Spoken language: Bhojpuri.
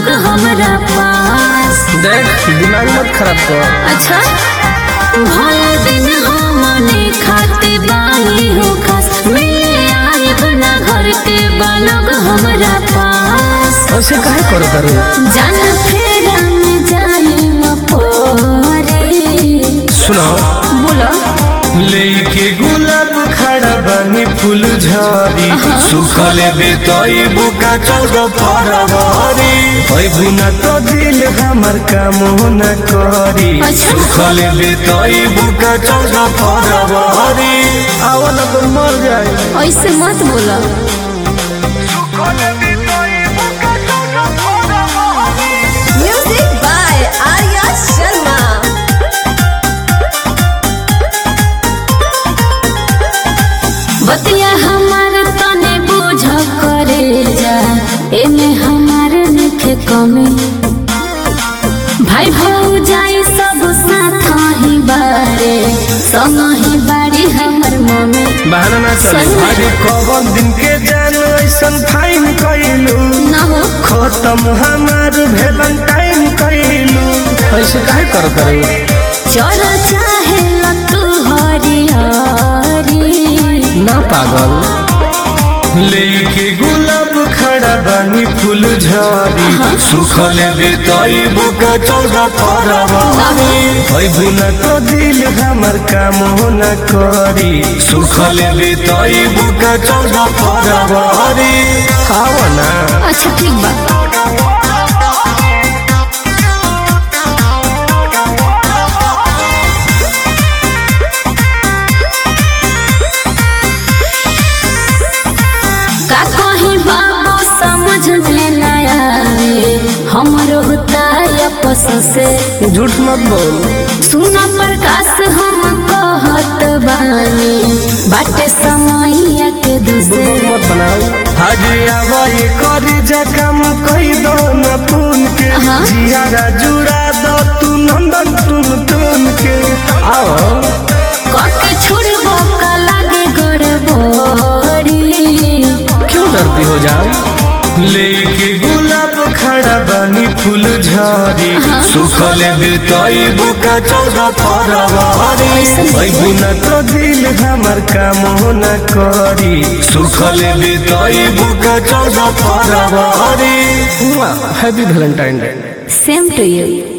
हमरा पास। देख दिमाग मत खराब कर। अच्छा भले दिन हमने खाते बानी हो खास, मिले आए बना घर के बालोग हमरा पास। ऐसे काहे करो तारू? जान फेरा में जाए मपोरे। सुनो बोलो लेके गुलाब खड़ा बानी फूल झाड़ी, सुखले बेतई बुका 14 फरवरी। ओइ बिना तो दिल हमर काम न करी। सुखले बेतई बुका 14 फरवरी। आवन तो मर जाए। ऐसे मत बोलो। Music by Arya Sharma. बतिया हमार तने बुझ करे जा, एमे हमार नखे कमी। भाई भौजाई सब साथ ही बारे, संग ही बाड़ी हमर मम्मी। बहाना ना चले। अरे कौन दिन के जानो ऐसन फाइन कइलू ना हो खत्म हमार वैलेंटाइन कइलू। ऐसे काहे करो तारू? चल चाहे तू हरियारी। ना पागल लेके गुलाब खड़ा बानी फूल झाड़ी, सुखले बेतई बुका 14 फरवरी। ओइ बिना तो दिल हमर काम न करी। सुखले बेतई बुका 14 फरवरी। आओ ना। अच्छा ठीक बा। का कहीं बाबू समझ में ना आए, हमरो ताया पस से। झूठ मत बोल। सुना प्रकाश हम कहत बानी, बाटे समैया के दूसरे। मत बनाओ। हाजी आवाई करी जा काम कई दो न पून के। हाँ। जियारा जुड़ा दो तू नंदन तुम के। आओ कके छुड़बो का लागे गड़बड़ी। क्यों डरती हो जाओ? लेके गुलाब खड़ा बानी फूल झाड़ी, सुखले बेतई बुका 14 फरवरी। ओइ बिना तो दिल हमर काम न करी। सुखले बेतई बुका 14 फरवरी। Happy Valentine day. Same to you.